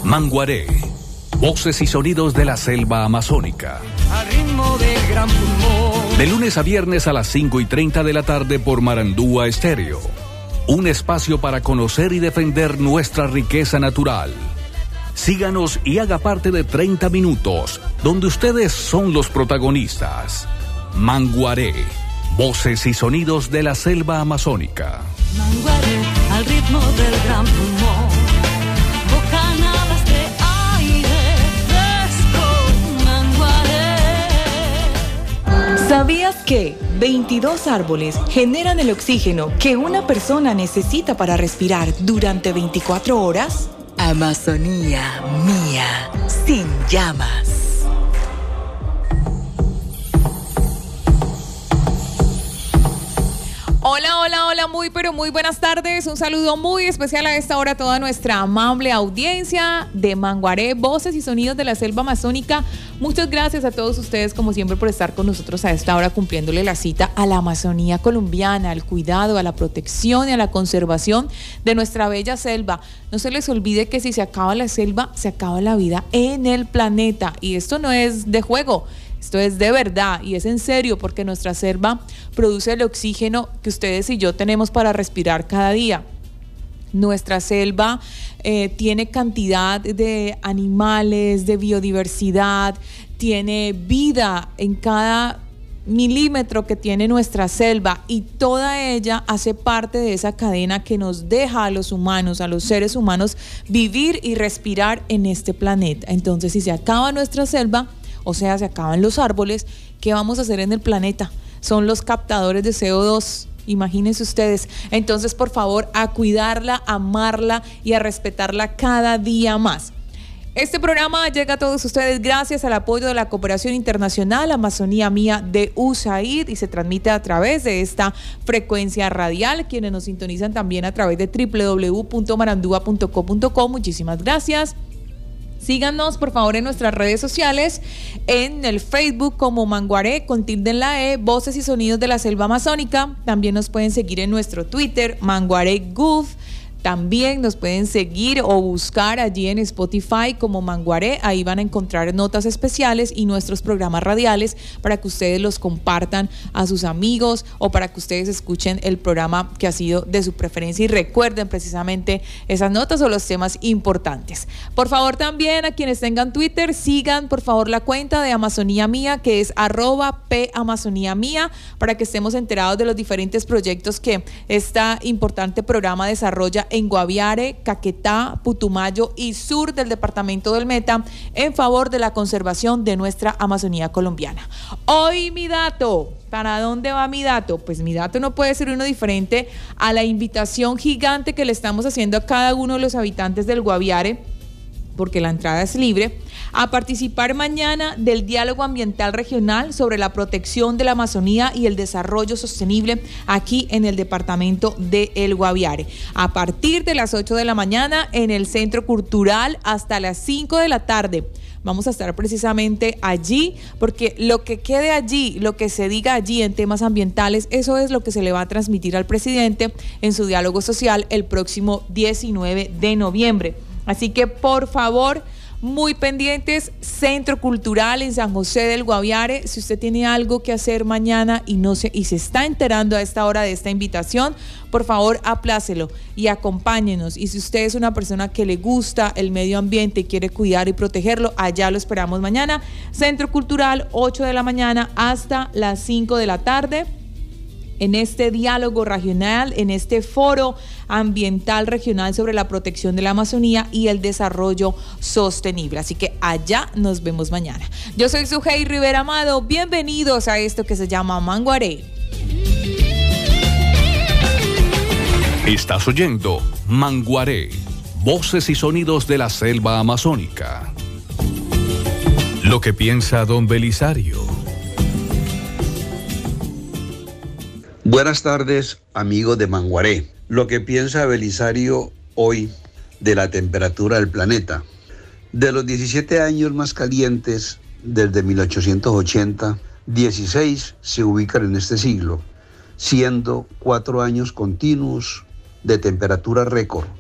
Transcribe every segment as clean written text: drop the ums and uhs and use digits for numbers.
Manguaré, voces y sonidos de la selva amazónica. Al ritmo del gran pulmón. De lunes a viernes a las 5:30 de la tarde por Marandúa Estéreo. Un espacio para conocer y defender nuestra riqueza natural. Síganos y haga parte de 30 minutos, donde ustedes son los protagonistas. Manguaré, voces y sonidos de la selva amazónica. Manguaré, al ritmo del gran pulmón. Bocanadas de aire fresco. Manguaré. ¿Sabías que 22 árboles generan el oxígeno que una persona necesita para respirar durante 24 horas? Amazonía mía, sin llamas. Hola, hola, hola, muy pero muy buenas tardes. Un saludo muy especial a esta hora a toda nuestra amable audiencia de Manguaré, voces y sonidos de la selva amazónica. Muchas gracias a todos ustedes, como siempre, por estar con nosotros a esta hora cumpliéndole la cita a la Amazonía colombiana, al cuidado, a la protección y a la conservación de nuestra bella selva. No se les olvide que si se acaba la selva, se acaba la vida en el planeta. Y esto no es de juego. Esto es de verdad y es en serio, porque nuestra selva produce el oxígeno que ustedes y yo tenemos para respirar cada día. Nuestra selva tiene cantidad de animales, de biodiversidad, tiene vida en cada milímetro que tiene nuestra selva, y toda ella hace parte de esa cadena que nos deja a los humanos, a los seres humanos, vivir y respirar en este planeta. Entonces, si se acaba nuestra selva, o sea, se acaban los árboles, ¿qué vamos a hacer en el planeta? Son los captadores de CO2, imagínense ustedes. Entonces, por favor, a cuidarla, a amarla y a respetarla cada día más. Este programa llega a todos ustedes gracias al apoyo de la Cooperación Internacional Amazonía Mía de USAID, y se transmite a través de esta frecuencia radial. Quienes nos sintonizan también a través de www.marandua.co.co. Muchísimas gracias. Síganos, por favor, en nuestras redes sociales, en el Facebook como Manguaré, con tilde en la E, voces y sonidos de la selva amazónica. También nos pueden seguir en nuestro Twitter, Manguaré Gulf. También nos pueden seguir o buscar allí en Spotify como Manguaré. Ahí van a encontrar notas especiales y nuestros programas radiales para que ustedes los compartan a sus amigos o para que ustedes escuchen el programa que ha sido de su preferencia y recuerden precisamente esas notas o los temas importantes. Por favor, también a quienes tengan Twitter, sigan por favor la cuenta de Amazonía Mía, que es @PAmazonía Mía, para que estemos enterados de los diferentes proyectos que este importante programa desarrolla en Guaviare, Caquetá, Putumayo y sur del departamento del Meta en favor de la conservación de nuestra Amazonía colombiana. Hoy mi dato, ¿para dónde va mi dato? Pues mi dato no puede ser uno diferente a la invitación gigante que le estamos haciendo a cada uno de los habitantes del Guaviare, porque la entrada es libre, a participar mañana del diálogo ambiental regional sobre la protección de la Amazonía y el desarrollo sostenible aquí en el departamento de El Guaviare. A partir de las 8 de la mañana en el Centro Cultural hasta las 5 de la tarde. Vamos a estar precisamente allí, porque lo que quede allí, lo que se diga allí en temas ambientales, eso es lo que se le va a transmitir al presidente en su diálogo social el próximo 19 de noviembre. Así que, por favor, muy pendientes, Centro Cultural en San José del Guaviare. Si usted tiene algo que hacer mañana y se está enterando a esta hora de esta invitación, por favor, aplácelo y acompáñenos. Y si usted es una persona que le gusta el medio ambiente y quiere cuidar y protegerlo, allá lo esperamos mañana. Centro Cultural, 8 de la mañana hasta las 5 de la tarde. En este diálogo regional, en este foro ambiental regional sobre la protección de la Amazonía y el desarrollo sostenible. Así que allá nos vemos mañana. Yo soy Sujei Rivera Amado. Bienvenidos a esto que se llama Manguaré. Estás oyendo Manguaré, voces y sonidos de la selva amazónica. Lo que piensa don Belisario. Buenas tardes, amigos de Manguaré. Lo que piensa Belisario hoy de la temperatura del planeta. De los 17 años más calientes desde 1880, 16 se ubican en este siglo, siendo 4 años continuos de temperatura récord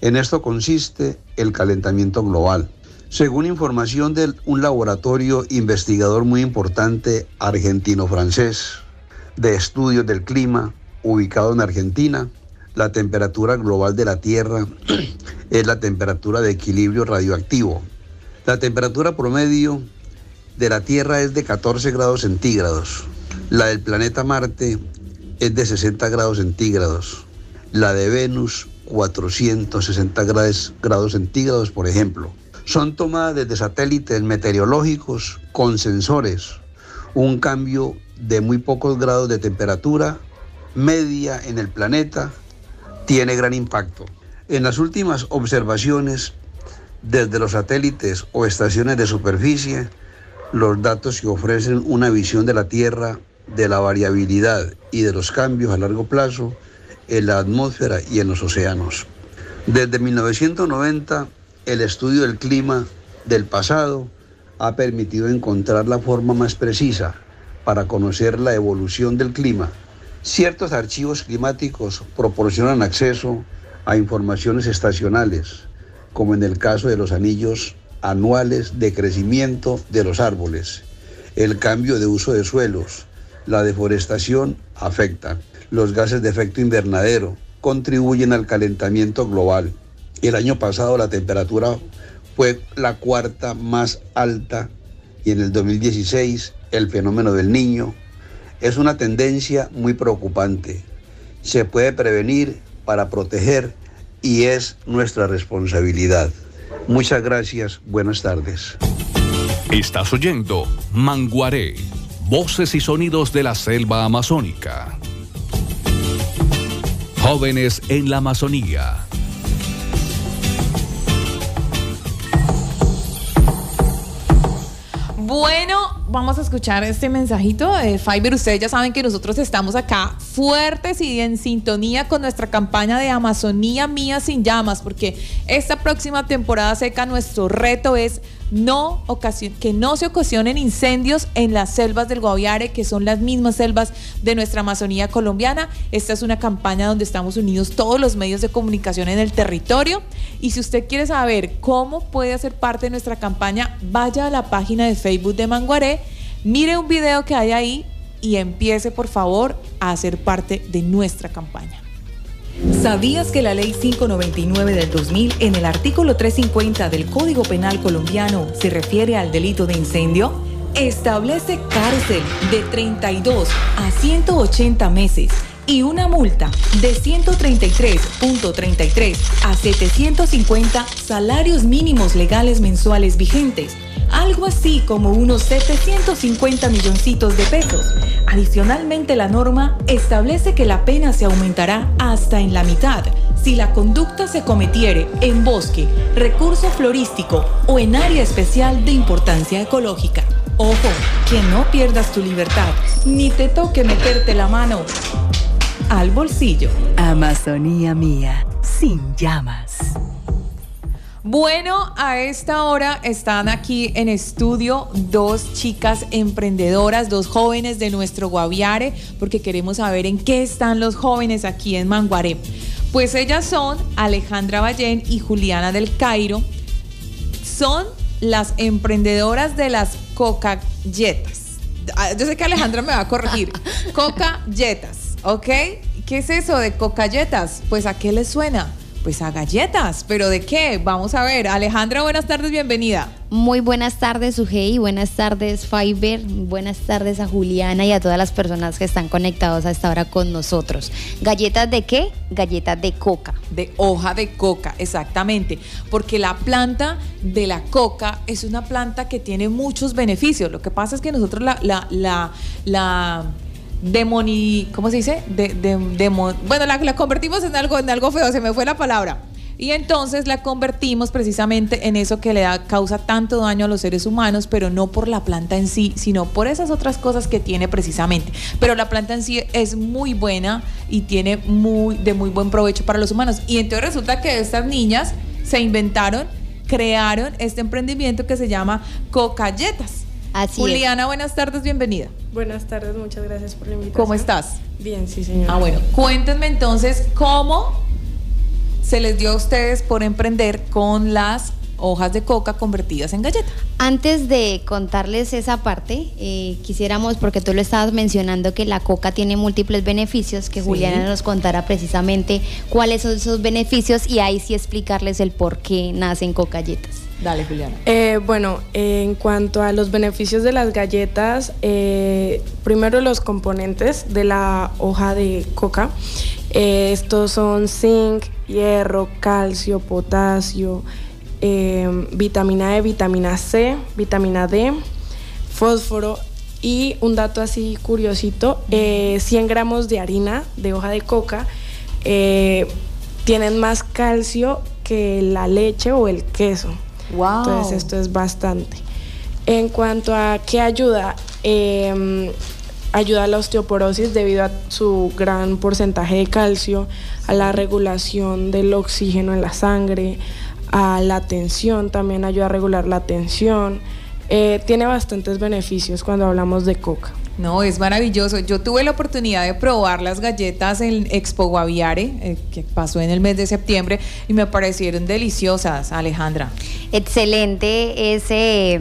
En esto consiste el calentamiento global. Según información de un laboratorio investigador muy importante argentino-francés de estudios del clima ubicado en Argentina, la temperatura global de la Tierra es la temperatura de equilibrio radioactivo. La temperatura promedio de la Tierra es de 14 grados centígrados. La del planeta Marte es de 60 grados centígrados. La de Venus, 460 grados centígrados, por ejemplo. Son tomadas desde satélites meteorológicos con sensores. Un cambio de muy pocos grados de temperatura media en el planeta tiene gran impacto. En las últimas observaciones desde los satélites o estaciones de superficie, los datos que ofrecen una visión de la Tierra, de la variabilidad y de los cambios a largo plazo en la atmósfera y en los océanos. Desde 1990, el estudio del clima del pasado ha permitido encontrar la forma más precisa para conocer la evolución del clima. Ciertos archivos climáticos proporcionan acceso a informaciones estacionales, como en el caso de los anillos anuales de crecimiento de los árboles. El cambio de uso de suelos, la deforestación afectan. Los gases de efecto invernadero contribuyen al calentamiento global. El año pasado la temperatura fue la cuarta más alta y en el 2016 el fenómeno del Niño es una tendencia muy preocupante. Se puede prevenir para proteger y es nuestra responsabilidad. Muchas gracias, buenas tardes. Estás oyendo Manguaré, voces y sonidos de la selva amazónica. Jóvenes en la Amazonía. Bueno, vamos a escuchar este mensajito de Fiverr. Ustedes ya saben que nosotros estamos acá fuertes y en sintonía con nuestra campaña de Amazonía Mía Sin Llamas, porque esta próxima temporada seca nuestro reto es que no se ocasionen incendios en las selvas del Guaviare, que son las mismas selvas de nuestra Amazonía colombiana. Esta es una campaña donde estamos unidos todos los medios de comunicación en el territorio. Y si usted quiere saber cómo puede hacer parte de nuestra campaña, vaya a la página de Facebook de Manguaré, mire un video que hay ahí y empiece por favor a hacer parte de nuestra campaña. ¿Sabías que la Ley 599 del 2000 en el artículo 350 del Código Penal colombiano se refiere al delito de incendio? Establece cárcel de 32 a 180 meses y una multa de 133.33 a 750 salarios mínimos legales mensuales vigentes, algo así como unos 750 milloncitos de pesos. Adicionalmente, la norma establece que la pena se aumentará hasta en la mitad si la conducta se cometiere en bosque, recurso florístico o en área especial de importancia ecológica. Ojo, que no pierdas tu libertad, ni te toque meterte la mano al bolsillo. Amazonía Mía Sin Llamas. Bueno, a esta hora están aquí en estudio dos chicas emprendedoras, dos jóvenes de nuestro Guaviare, porque queremos saber en qué están los jóvenes aquí en Manguaré. Pues ellas son Alejandra Ballén y Juliana del Cairo. Son las emprendedoras de las cocayetas. Yo sé que Alejandra me va a corregir. Cocayetas, ¿ok? ¿Qué es eso de cocayetas? Pues ¿a qué les suena? Pues a galletas, ¿pero de qué? Vamos a ver. Alejandra, buenas tardes, bienvenida. Muy buenas tardes, Ugei, buenas tardes, Fiverr, buenas tardes a Juliana y a todas las personas que están conectados a esta hora con nosotros. ¿Galletas de qué? Galletas de coca. De hoja de coca, exactamente, porque la planta de la coca es una planta que tiene muchos beneficios. Lo que pasa es que nosotros ¿cómo se dice? Bueno, la convertimos en algo feo, se me fue la palabra. Y entonces la convertimos precisamente en eso que causa tanto daño a los seres humanos, pero no por la planta en sí, sino por esas otras cosas que tiene precisamente. Pero la planta en sí es muy buena y tiene de muy buen provecho para los humanos. Y entonces resulta que estas niñas crearon este emprendimiento que se llama Cocayetas. Así Juliana, buenas tardes, bienvenida. Buenas tardes, muchas gracias por la invitación. ¿Cómo estás? Bien, sí, señora. Bueno, cuéntenme entonces cómo se les dio a ustedes por emprender con las hojas de coca convertidas en galleta? Antes de contarles esa parte, quisiéramos, porque tú lo estabas mencionando, que la coca tiene múltiples beneficios, que Juliana nos contara precisamente cuáles son esos beneficios y ahí sí explicarles el por qué nacen coca-galletas. Dale, Juliana. Bueno, en cuanto a los beneficios de las galletas, primero los componentes de la hoja de coca. Estos son zinc, hierro, calcio, potasio, vitamina E, vitamina C, vitamina D, fósforo y un dato así curiosito, 100 gramos de harina de hoja de coca tienen más calcio que la leche o el queso. Wow. Entonces esto es bastante. En cuanto a qué ayuda, ayuda a la osteoporosis debido a su gran porcentaje de calcio, a la regulación del oxígeno en la sangre, a la tensión, también ayuda a regular la tensión. Tiene bastantes beneficios cuando hablamos de coca. No, es maravilloso. Yo tuve la oportunidad de probar las galletas en Expo Guaviare, que pasó en el mes de septiembre, y me parecieron deliciosas, Alejandra. Excelente ese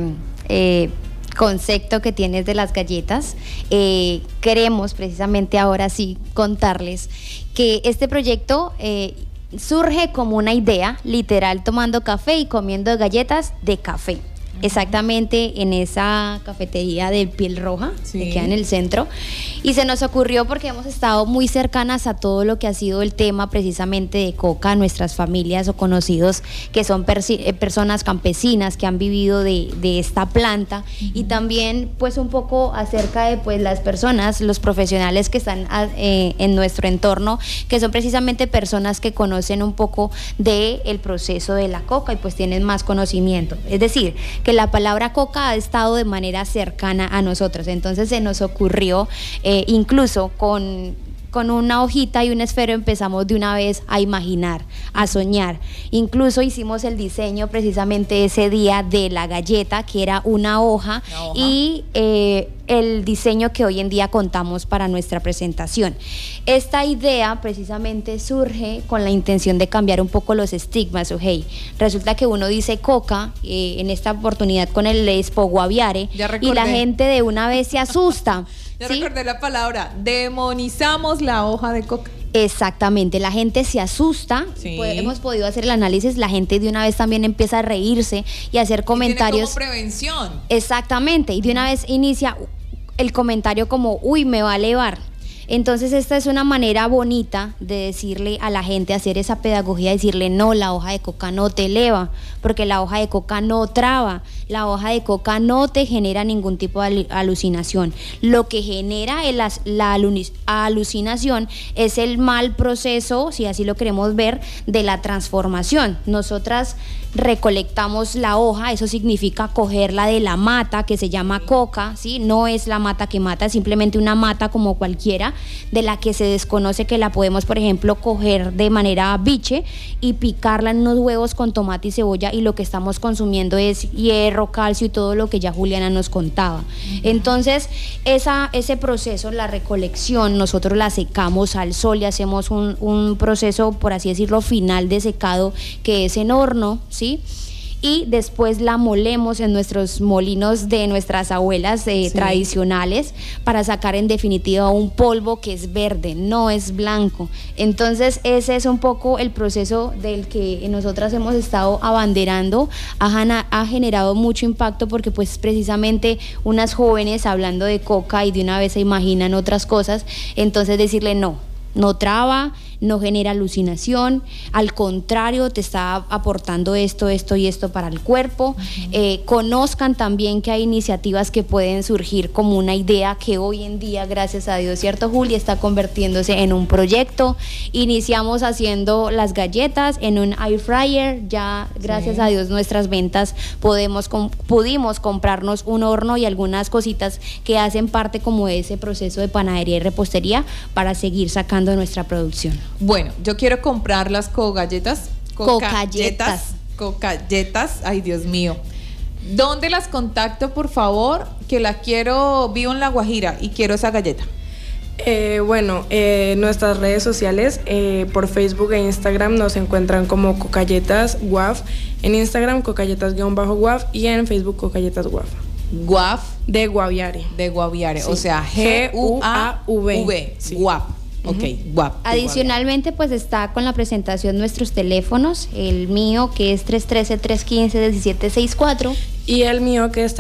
concepto que tienes de las galletas. Queremos precisamente ahora sí contarles que este proyecto surge como una idea, literal, tomando café y comiendo galletas de café. Exactamente en esa cafetería de Piel Roja, que queda en el centro, y se nos ocurrió porque hemos estado muy cercanas a todo lo que ha sido el tema precisamente de coca, nuestras familias o conocidos que son personas campesinas que han vivido de esta planta, y también pues un poco acerca de pues las personas, los profesionales que están en nuestro entorno, que son precisamente personas que conocen un poco del proceso de la coca y pues tienen más conocimiento, es decir, que la palabra coca ha estado de manera cercana a nosotros. Entonces se nos ocurrió, incluso con una hojita y un esfero empezamos de una vez a imaginar, a soñar. Incluso hicimos el diseño precisamente ese día de la galleta, que era una hoja. Y el diseño que hoy en día contamos para nuestra presentación. Esta idea precisamente surge con la intención de cambiar un poco los estigmas, Ojei. Resulta que uno dice coca, en esta oportunidad con el Expo Guaviare, y la gente de una vez se asusta. Ya recordé la palabra, demonizamos la hoja de coca. Exactamente, la gente se asusta, hemos podido hacer el análisis, la gente de una vez también empieza a reírse y a hacer comentarios. Tiene como prevención. Exactamente, y de una vez inicia el comentario como, uy, me va a elevar. Entonces esta es una manera bonita de decirle a la gente, hacer esa pedagogía, decirle no, la hoja de coca no te eleva, porque la hoja de coca no traba, la hoja de coca no te genera ningún tipo de alucinación. Lo que genera la alucinación es el mal proceso, si así lo queremos ver, de la transformación. Nosotras recolectamos la hoja, eso significa cogerla de la mata que se llama coca, ¿sí? No es la mata que mata, es simplemente una mata como cualquiera, de la que se desconoce que la podemos, por ejemplo, coger de manera biche y picarla en unos huevos con tomate y cebolla, y lo que estamos consumiendo es hierro, calcio y todo lo que ya Juliana nos contaba. Entonces, ese proceso, la recolección, nosotros la secamos al sol y hacemos un proceso, por así decirlo, final de secado, que es en horno, ¿sí? Y después la molemos en nuestros molinos de nuestras abuelas tradicionales, para sacar en definitiva un polvo que es verde, no es blanco. Entonces ese es un poco el proceso del que nosotras hemos estado abanderando. Ha generado mucho impacto porque pues precisamente unas jóvenes hablando de coca y de una vez se imaginan otras cosas, entonces decirle no traba, no genera alucinación, al contrario, te está aportando esto y esto para el cuerpo. Conozcan también que hay iniciativas que pueden surgir como una idea que hoy en día, gracias a Dios, ¿cierto, Juli?, está convirtiéndose en un proyecto. Iniciamos haciendo las galletas en un air fryer, ya gracias a Dios nuestras ventas pudimos comprarnos un horno y algunas cositas que hacen parte como de ese proceso de panadería y repostería para seguir sacando nuestra producción. Bueno, yo quiero comprar las cogalletas. Cogalletas, ay Dios mío. ¿Dónde las contacto, por favor? Que las quiero, vivo en La Guajira y quiero esa galleta. Nuestras redes sociales, por Facebook e Instagram nos encuentran como Cocayetas Guaf. En Instagram, Cocayetas-Guaf y en Facebook, Cocayetas Guaf. Guaf. De Guaviare. De Guaviare, Sí. o sea, G-U-A-V. Sí. Guap. Ok, guap. Adicionalmente, pues está con la presentación nuestros teléfonos, el mío que es 313-315-1764. Y el mío que es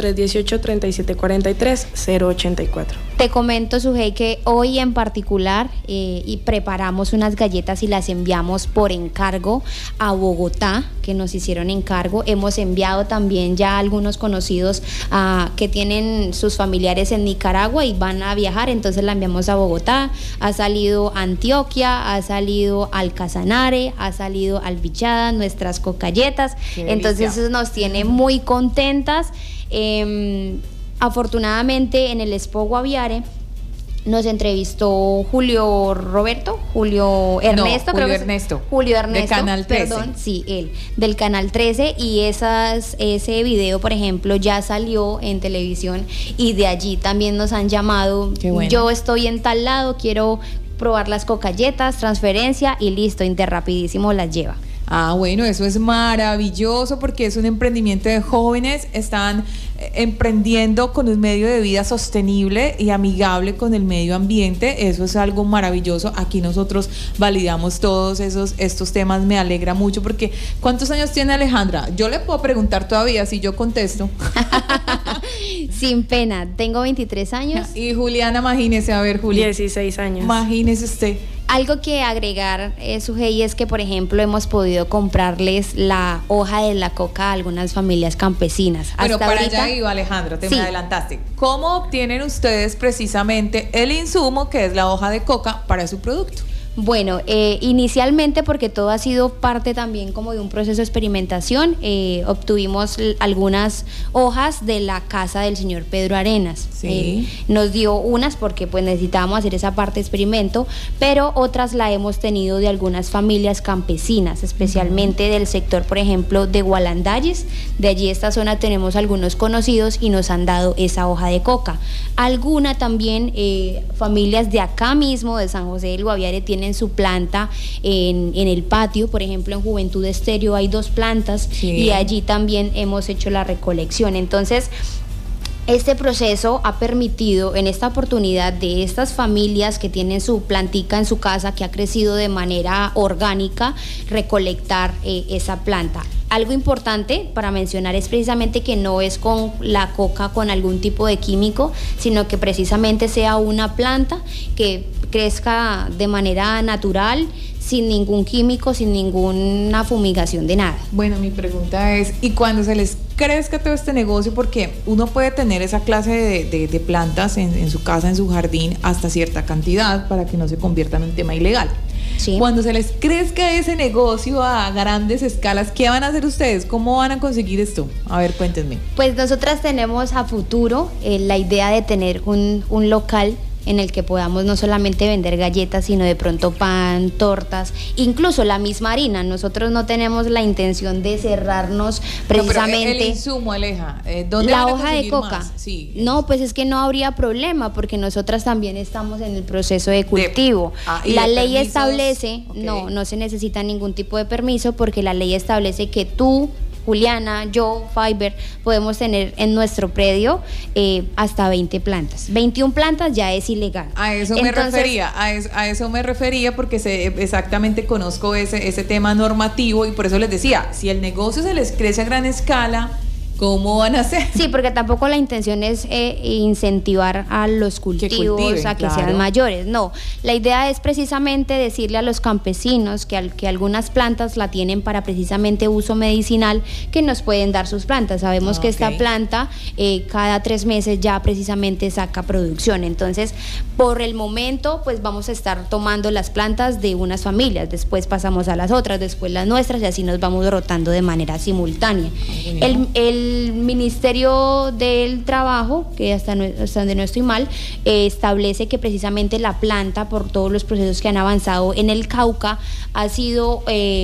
318-3743-084. Te comento, Sujei, que hoy en particular y preparamos unas galletas y las enviamos por encargo a Bogotá, que nos hicieron encargo. Hemos enviado también ya algunos conocidos que tienen sus familiares en Nicaragua y van a viajar, entonces la enviamos a Bogotá. Ha salido Antioquia, ha salido al Casanare, ha salido al Bichada, nuestras cocayetas. Entonces eso nos tiene muy contentas. Afortunadamente en el Expo Guaviare nos entrevistó Julio Ernesto. De Canal 13. Perdón, sí, él, del Canal 13, y ese video, por ejemplo, ya salió en televisión y de allí también nos han llamado. Qué bueno. Yo estoy en tal lado, quiero probar las cocayetas, transferencia y listo, Interrapidísimo las lleva. Ah, bueno, eso es maravilloso porque es un emprendimiento de jóvenes, están emprendiendo con un medio de vida sostenible y amigable con el medio ambiente. Eso es algo maravilloso. Aquí nosotros validamos todos estos temas. Me alegra mucho porque ¿cuántos años tiene Alejandra? Yo le puedo preguntar todavía si yo contesto. Sin pena, tengo 23 años. Y Juliana, imagínese, a ver, Juliana. 16 años. Imagínese usted. Algo que agregar, Sujei, es que, por ejemplo, hemos podido comprarles la hoja de la coca a algunas familias campesinas. Bueno, hasta para ahorita, allá iba, Alejandra, te Sí. me adelantaste. ¿Cómo obtienen ustedes precisamente el insumo que es la hoja de coca para su producto? Bueno, inicialmente, porque todo ha sido parte también como de un proceso de experimentación, obtuvimos algunas hojas de la casa del señor Pedro Arenas. Sí. Nos dio unas porque pues necesitábamos hacer esa parte de experimento, pero otras la hemos tenido de algunas familias campesinas, especialmente del sector, por ejemplo, de Gualandalles. De allí, esta zona, tenemos algunos conocidos y nos han dado esa hoja de coca. Alguna también, familias de acá mismo, de San José del Guaviare, tienen su planta en el patio. Por ejemplo, en Juventud Estéreo hay 2 plantas, Sí. y allí también hemos hecho la recolección. Entonces, este proceso ha permitido en esta oportunidad de estas familias que tienen su plantica en su casa, que ha crecido de manera orgánica, recolectar esa planta. Algo importante para mencionar es precisamente que no es con la coca con algún tipo de químico, sino que precisamente sea una planta que crezca de manera natural, sin ningún químico, sin ninguna fumigación de nada. Bueno, mi pregunta es, ¿y cuando se les crezca todo este negocio? Porque uno puede tener esa clase de plantas en su casa, en su jardín, hasta cierta cantidad para que no se convierta en un tema ilegal. Sí. Cuando se les crezca ese negocio a grandes escalas, ¿qué van a hacer ustedes? ¿Cómo van a conseguir esto? A ver, cuéntenme. Pues nosotras tenemos a futuro la idea de tener un local en el que podamos no solamente vender galletas, sino de pronto pan, tortas, incluso la misma harina. Nosotros no tenemos la intención de cerrarnos precisamente. No, pero el insumo, Aleja, ¿dónde la van a hoja de conseguir coca. más? Sí. No, pues es que no habría problema porque nosotras también estamos en el proceso de cultivo. ¿Y la de ley permisos? establece, Ok. no se necesita ningún tipo de permiso porque la ley establece que tú, Juliana, yo, Fiber, podemos tener en nuestro predio hasta 20 plantas. 21 plantas ya es ilegal. A eso me refería, a eso me refería porque exactamente conozco ese tema normativo y por eso les decía, si el negocio se les crece a gran escala, ¿cómo van a hacer? Sí, porque tampoco la intención es incentivar a los cultivos cultiven, a que claro. sean mayores. No, la idea es precisamente decirle a los campesinos que algunas plantas la tienen para precisamente uso medicinal, que nos pueden dar sus plantas. Sabemos que esta Ok. planta cada 3 meses ya precisamente saca producción. Entonces, por el momento, pues vamos a estar tomando las plantas de unas familias, después pasamos a las otras, después las nuestras, y así nos vamos rotando de manera simultánea. El Ministerio del Trabajo, que hasta donde no estoy mal, establece que precisamente la planta, por todos los procesos que han avanzado en el Cauca, ha sido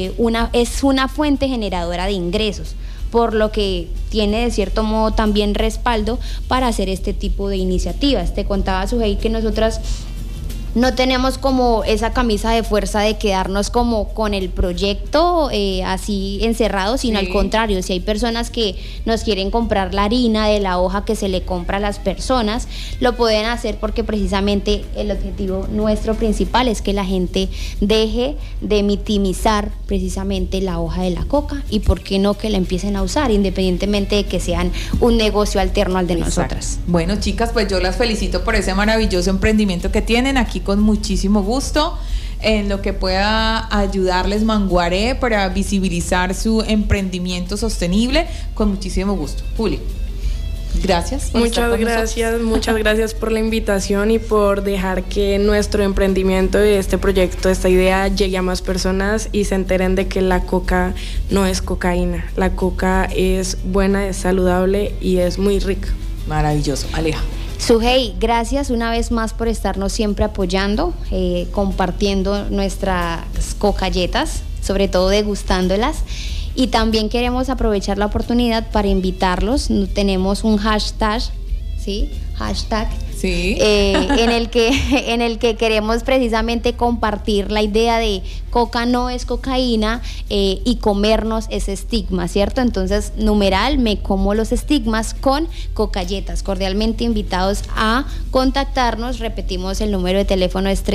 es una fuente generadora de ingresos, por lo que tiene de cierto modo también respaldo para hacer este tipo de iniciativas. Te contaba, Sujei, que nosotras no tenemos como esa camisa de fuerza de quedarnos como con el proyecto así encerrado, sino al contrario, si hay personas que nos quieren comprar la harina de la hoja que se le compra a las personas, lo pueden hacer porque precisamente el objetivo nuestro principal es que la gente deje de mitimizar precisamente la hoja de la coca y por qué no que la empiecen a usar, independientemente de que sean un negocio alterno al de nosotras. Bueno, chicas, pues yo las felicito por ese maravilloso emprendimiento que tienen aquí, con muchísimo gusto en lo que pueda ayudarles Manguaré para visibilizar su emprendimiento sostenible, con muchísimo gusto. Juli, gracias. Muchas gracias por la invitación y por dejar que nuestro emprendimiento y este proyecto, esta idea llegue a más personas y se enteren de que la coca no es cocaína. La coca es buena, es saludable y es muy rica. Maravilloso. Aleja. Sujei, gracias una vez más por estarnos siempre apoyando, compartiendo nuestras cocayetas, sobre todo degustándolas. Y también queremos aprovechar la oportunidad para invitarlos. Tenemos un hashtag, ¿sí? Hashtag. Sí. En el que queremos precisamente compartir la idea de coca no es cocaína y comernos ese estigma, ¿cierto? Entonces, numeral, me como los estigmas con cocayetas. Cordialmente invitados a contactarnos. Repetimos, el número de teléfono es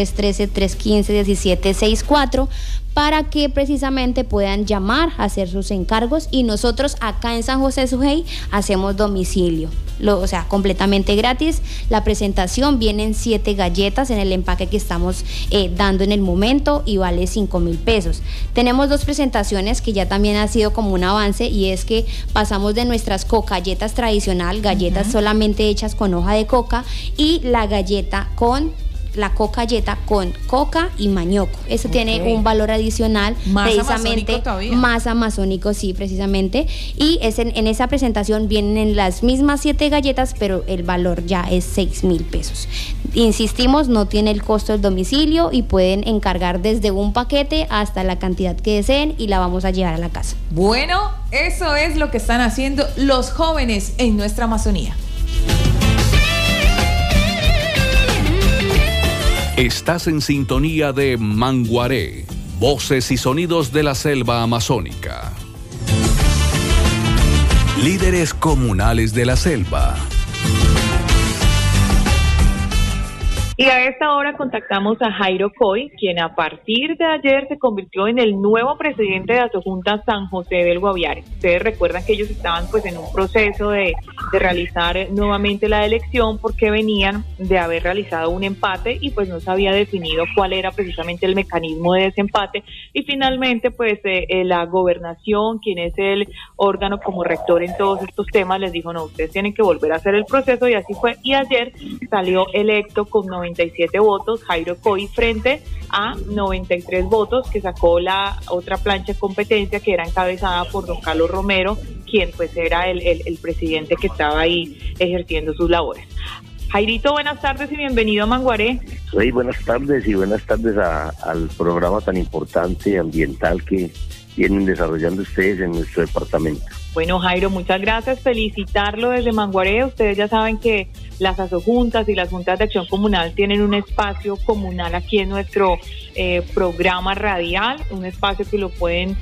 313-315-1764 para que precisamente puedan llamar, hacer sus encargos, y nosotros acá en San José Sujei hacemos domicilio, o sea, completamente gratis. La presentación viene en 7 galletas en el empaque que estamos dando en el momento y vale 5,000 pesos. Tenemos 2 presentaciones que ya también ha sido como un avance, y es que pasamos de nuestras cocayetas tradicional, galletas solamente hechas con hoja de coca, y la galleta con la cocayeta con coca y mañoco. Eso tiene un valor adicional, más precisamente amazónico, más amazónico, sí, precisamente. Y en esa presentación vienen las mismas 7 galletas, pero el valor ya es 6,000 pesos. Insistimos, no tiene el costo del domicilio y pueden encargar desde un paquete hasta la cantidad que deseen y la vamos a llevar a la casa. Bueno, eso es lo que están haciendo los jóvenes en nuestra Amazonía. Estás en sintonía de Manguaré, voces y sonidos de la selva amazónica. Líderes comunales de la selva. Y a esta hora contactamos a Jairo Coy, quien a partir de ayer se convirtió en el nuevo presidente de la Asojunta San José del Guaviare. Ustedes recuerdan que ellos estaban pues en un proceso de realizar nuevamente la elección, porque venían de haber realizado un empate y pues no se había definido cuál era precisamente el mecanismo de desempate, y finalmente pues la gobernación, quien es el órgano como rector en todos estos temas, les dijo no, ustedes tienen que volver a hacer el proceso, y así fue, y ayer salió electo con 97 votos Jairo Coy frente a 93 votos que sacó la otra plancha de competencia, que era encabezada por don Carlos Romero, quien pues era el presidente que estaba ahí ejerciendo sus labores. Jairito, buenas tardes y bienvenido a Manguaré. Sí, buenas tardes y buenas tardes al programa tan importante ambiental que vienen desarrollando ustedes en nuestro departamento. Bueno, Jairo, muchas gracias, felicitarlo desde Manguaré. Ustedes ya saben que las asojuntas y las juntas de acción comunal tienen un espacio comunal aquí en nuestro programa radial, un espacio que lo pueden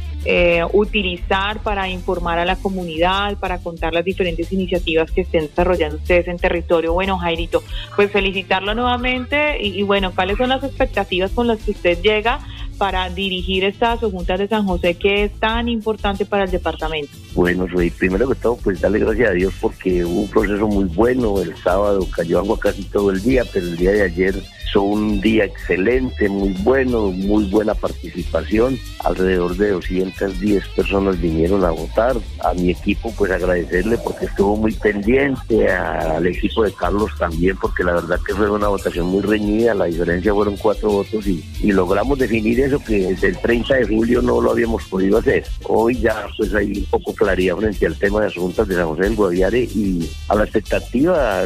utilizar para informar a la comunidad, para contar las diferentes iniciativas que estén desarrollando ustedes en territorio. Bueno, Jairito, pues felicitarlo nuevamente y bueno, ¿cuáles son las expectativas con las que usted llega para dirigir estas asojuntas de San José, que es tan importante para el departamento? Bueno, primero que todo, pues darle gracias a Dios porque hubo un proceso muy bueno. El sábado cayó agua casi todo el día, pero el día de ayer fue un día excelente, muy bueno, muy buena participación. Alrededor de 210 personas vinieron a votar. A mi equipo, pues agradecerle porque estuvo muy pendiente, al equipo de Carlos también, porque la verdad que fue una votación muy reñida. La diferencia fueron 4 votos y logramos definir eso que desde el 30 de julio no lo habíamos podido hacer. Hoy ya pues hay un poco claridad frente al tema de las juntas de San José del Guaviare y a la expectativa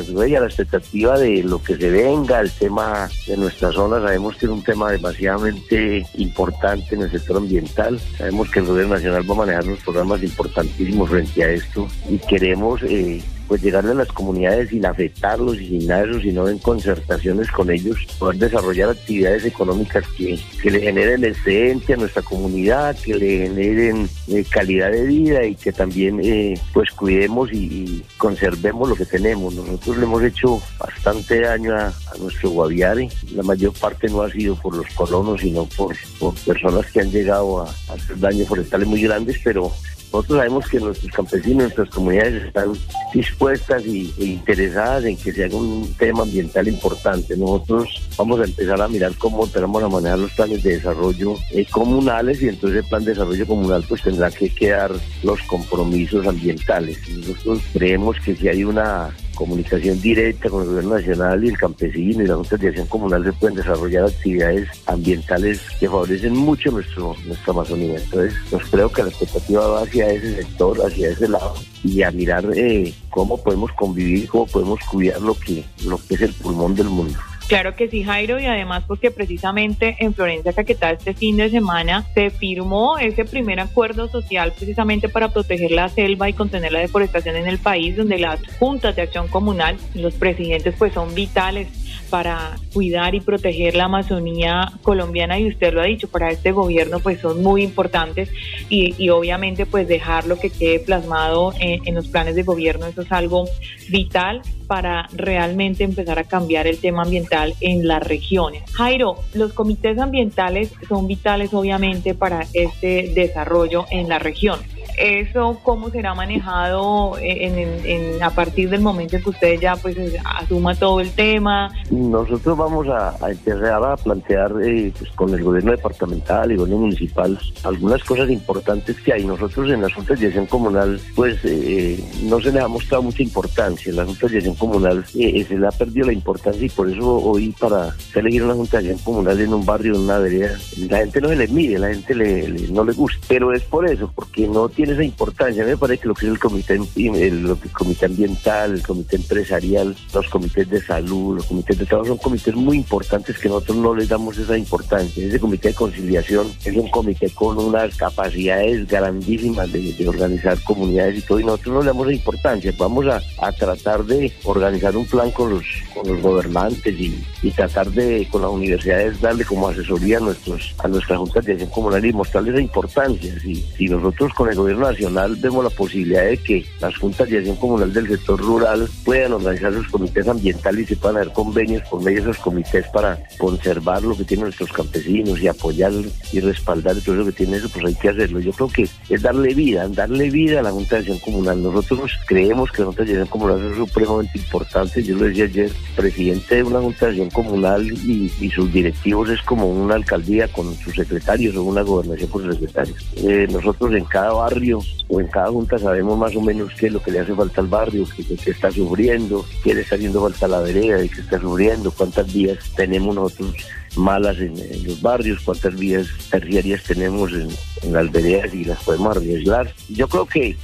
de lo que se venga, el tema de nuestra zona. Sabemos que es un tema demasiadamente importante en el sector ambiental. Sabemos que el gobierno nacional va a manejar unos programas importantísimos frente a esto y queremos pues llegarle a las comunidades sin afectarlos y sin nada de eso, sino en concertaciones con ellos, poder desarrollar actividades económicas que le generen excelencia a nuestra comunidad, que le generen calidad de vida y que también pues cuidemos y conservemos lo que tenemos. Nosotros le hemos hecho bastante daño a nuestro Guaviare. La mayor parte no ha sido por los colonos, sino por personas que han llegado a hacer daños forestales muy grandes, pero nosotros sabemos que nuestros campesinos, nuestras comunidades están dispuestas e interesadas en que se haga un tema ambiental importante. Nosotros vamos a empezar a mirar cómo tenemos a manejar los planes de desarrollo comunales, y entonces el plan de desarrollo comunal pues tendrá que quedar los compromisos ambientales. Nosotros creemos que si hay una comunicación directa con el gobierno nacional y el campesino y la Junta de Acción Comunal, se pueden desarrollar actividades ambientales que favorecen mucho nuestra Amazonía. Entonces, creo que la expectativa va hacia ese sector, hacia ese lado, y a mirar cómo podemos convivir, cómo podemos cuidar lo que es el pulmón del mundo. Claro que sí, Jairo, y además porque precisamente en Florencia, Caquetá, este fin de semana se firmó ese primer acuerdo social precisamente para proteger la selva y contener la deforestación en el país, donde las juntas de acción comunal, los presidentes pues son vitales para cuidar y proteger la Amazonía colombiana, y usted lo ha dicho, para este gobierno pues son muy importantes, y obviamente pues dejar lo que quede plasmado en los planes de gobierno, eso es algo vital para realmente empezar a cambiar el tema ambiental en las regiones. Jairo, los comités ambientales son vitales obviamente para este desarrollo en la región. ¿Eso cómo será manejado a partir del momento en que usted ya pues asuma todo el tema? Nosotros vamos a empezar a plantear pues, con el gobierno departamental y el gobierno municipal algunas cosas importantes que hay. Nosotros en las juntas de acción comunal pues no se le ha mostrado mucha importancia. En las juntas de acción comunal se le ha perdido la importancia, y por eso hoy para elegir una junta de acción comunal en un barrio, en una vereda, la gente no se le mide, la gente no le gusta, pero es por eso, porque no tiene esa importancia. A mí me parece que lo que es el comité ambiental, el comité empresarial, los comités de salud, los comités de trabajo son comités muy importantes que nosotros no les damos esa importancia. Ese comité de conciliación es un comité con unas capacidades grandísimas de organizar comunidades y todo, y nosotros no le damos esa importancia. Vamos a tratar de organizar un plan con los gobernantes y tratar de, con las universidades, darle como asesoría a nuestras juntas de acción comunal y mostrarles esa importancia. Si nosotros con el gobierno nacional vemos la posibilidad de que las juntas de acción comunal del sector rural puedan organizar sus comités ambientales y se puedan hacer convenios por medio de esos comités para conservar lo que tienen nuestros campesinos y apoyar y respaldar todo lo que tiene eso, pues hay que hacerlo. Yo creo que es darle vida a la Junta de Acción Comunal. Nosotros creemos que la Junta de Acción Comunal es supremamente importante. Yo lo decía ayer, presidente de una Junta de Acción Comunal y sus directivos es como una alcaldía con sus secretarios o una gobernación con sus secretarios. Nosotros en cada barrio o en cada junta sabemos más o menos qué es lo que le hace falta al barrio, qué está sufriendo, qué le está haciendo falta a la vereda, de qué está sufriendo, cuántas vías tenemos nosotros malas en los barrios, cuántas vías terciarias tenemos en las veredas y las podemos arreglar. Yo creo que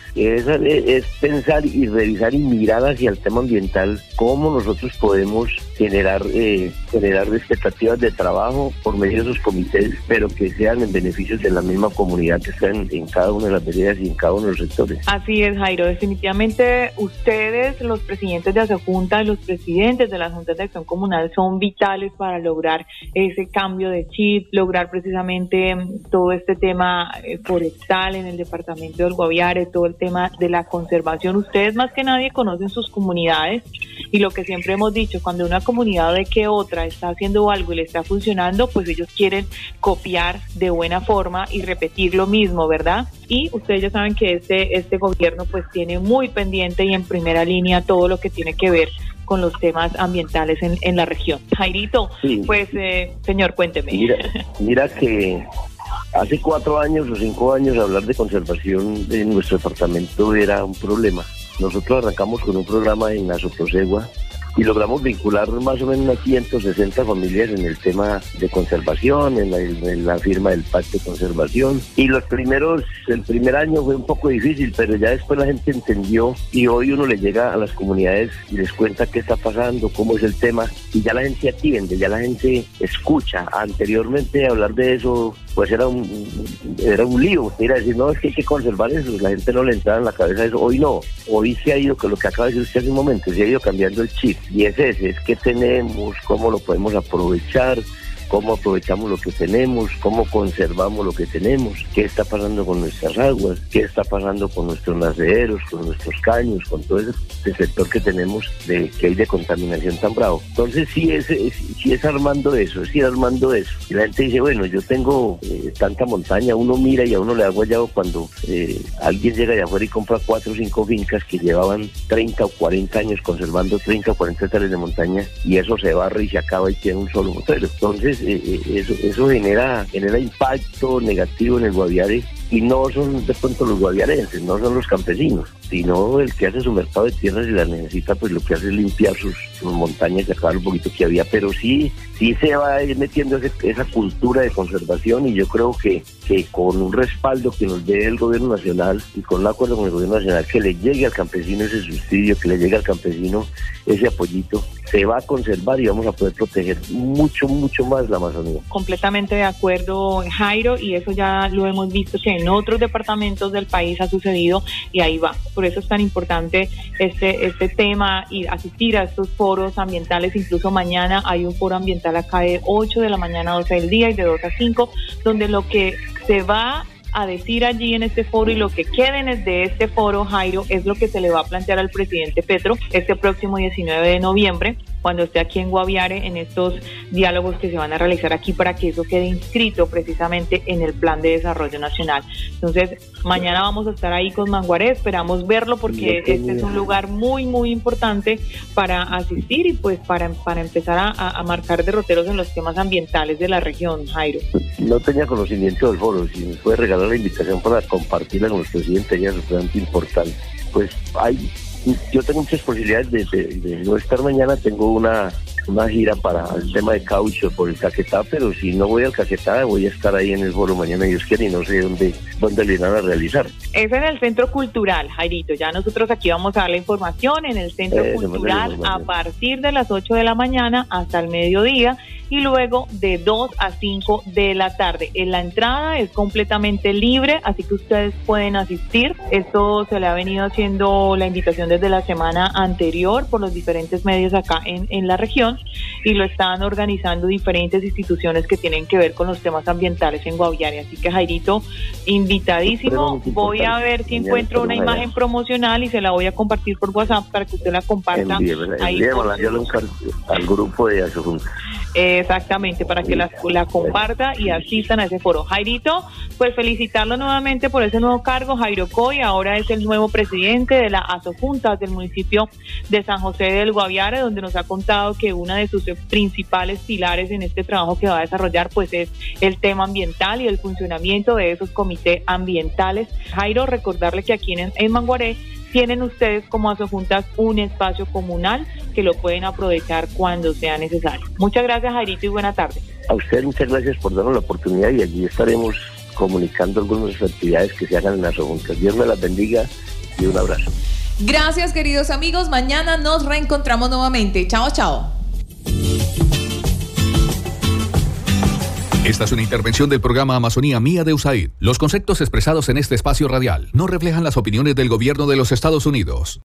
es pensar y revisar y mirar hacia el tema ambiental, cómo nosotros podemos generar expectativas de trabajo por medio de esos comités, pero que sean en beneficios de la misma comunidad que está en cada una de las veredas y en cada uno de los sectores. Así es, Jairo, definitivamente ustedes, los presidentes de Asojunta, los presidentes de las juntas de acción comunal son vitales para lograr ese cambio de chip, lograr precisamente todo este tema forestal en el departamento del Guaviare, todo el tema de la conservación. Ustedes más que nadie conocen sus comunidades, y lo que siempre hemos dicho, cuando una comunidad ve que otra está haciendo algo y le está funcionando, pues ellos quieren copiar de buena forma y repetir lo mismo, ¿verdad? Y ustedes ya saben que este gobierno pues tiene muy pendiente y en primera línea todo lo que tiene que ver con los temas ambientales en la región. Jairito, sí. Pues señor, cuénteme. Mira que hace 4 años o 5 años hablar de conservación en nuestro departamento era un problema. Nosotros arrancamos con un programa en Azoprosegua y logramos vincular más o menos unas 160 familias en el tema de conservación, en la firma del pacto de conservación. Y el primer año fue un poco difícil, pero ya después la gente entendió y hoy uno le llega a las comunidades y les cuenta qué está pasando, cómo es el tema, y ya la gente atiende, ya la gente escucha. Anteriormente hablar de eso pues era un lío, era decir, no, es que hay que conservar eso, la gente no le entraba en la cabeza eso. Hoy no, hoy se ha ido, que lo que acaba de decir usted hace un momento, se ha ido cambiando el chip, y es qué tenemos, cómo lo podemos aprovechar, cómo aprovechamos lo que tenemos, cómo conservamos lo que tenemos, qué está pasando con nuestras aguas, qué está pasando con nuestros nacederos, con nuestros caños, con todo ese sector que tenemos que hay de contaminación tan bravo. Entonces sí es armando eso, es ir armando eso. Y la gente dice, bueno, yo tengo tanta montaña, uno mira y a uno le da guayabo cuando alguien llega de afuera y compra 4 o 5 fincas que llevaban 30 o 40 años conservando 30 o 40 hectáreas de montaña, y eso se barre y se acaba y tiene un solo botero. Entonces eso genera impacto negativo en el Guaviare, y no son de pronto los guaviarenses, no son los campesinos, sino el que hace su mercado de tierras y las necesita, pues lo que hace es limpiar sus montañas y acabar un poquito que había, pero sí se va a ir metiendo esa cultura de conservación, y yo creo que con un respaldo que nos dé el gobierno nacional y con un acuerdo con el gobierno nacional, que le llegue al campesino ese subsidio, que le llegue al campesino ese apoyito, se va a conservar y vamos a poder proteger mucho, mucho más la Amazonía. Completamente de acuerdo, Jairo, y eso ya lo hemos visto que en otros departamentos del país ha sucedido, y ahí va. Por eso es tan importante este tema y asistir a estos foros ambientales. Incluso mañana hay un foro ambiental acá de 8 de la mañana a 12 del día y de 2 a 5, donde lo que se va a decir allí en este foro y lo que queden de este foro, Jairo, es lo que se le va a plantear al presidente Petro este próximo 19 de noviembre, cuando esté aquí en Guaviare, en estos diálogos que se van a realizar aquí, para que eso quede inscrito precisamente en el Plan de Desarrollo Nacional. Entonces, mañana vamos a estar ahí con Manguaré, esperamos verlo, porque este es un lugar muy, muy importante para asistir y pues para empezar a marcar derroteros en los temas ambientales de la región, Jairo. No tenía conocimiento del foro, si me puede regalar la invitación para compartirla con los presidentes, ya es bastante importante. Pues yo tengo muchas posibilidades de no estar mañana. Tengo una gira para el tema de caucho por el Caquetá, pero si no voy al Caquetá voy a estar ahí en el foro mañana, Dios quiere, y no sé dónde le van a realizar. Es en el Centro Cultural, Jairito. Ya nosotros aquí vamos a dar la información en el Centro Cultural a partir de las 8 de la mañana hasta el mediodía, y luego de 2 a 5 de la tarde. En la entrada es completamente libre, así que ustedes pueden asistir. Esto se le ha venido haciendo la invitación desde la semana anterior por los diferentes medios acá en la región, y lo están organizando diferentes instituciones que tienen que ver con los temas ambientales en Guaviare. Así que, Jairito, invitadísimo. Voy a ver si encuentro una imagen promocional y se la voy a compartir por WhatsApp para que usted la comparta ahí al grupo de Azujunta. Exactamente, para que la comparta y asistan a ese foro. Jairito, pues felicitarlo nuevamente por ese nuevo cargo. Jairo Coy ahora es el nuevo presidente de la Azojunta del municipio de San José del Guaviare, donde nos ha contado que una de sus principales pilares en este trabajo que va a desarrollar pues es el tema ambiental y el funcionamiento de esos comités ambientales. Jairo, recordarle que aquí en Manguaré tienen ustedes como Azojuntas un espacio comunal que lo pueden aprovechar cuando sea necesario. Muchas gracias, Jairito, y buena tarde. A ustedes muchas gracias por darnos la oportunidad, y allí estaremos comunicando algunas actividades que se hagan en Azojuntas. Dios me las bendiga y un abrazo. Gracias, queridos amigos. Mañana nos reencontramos nuevamente. Chao, chao. Esta es una intervención del programa Amazonía Mía de USAID. Los conceptos expresados en este espacio radial no reflejan las opiniones del gobierno de los Estados Unidos.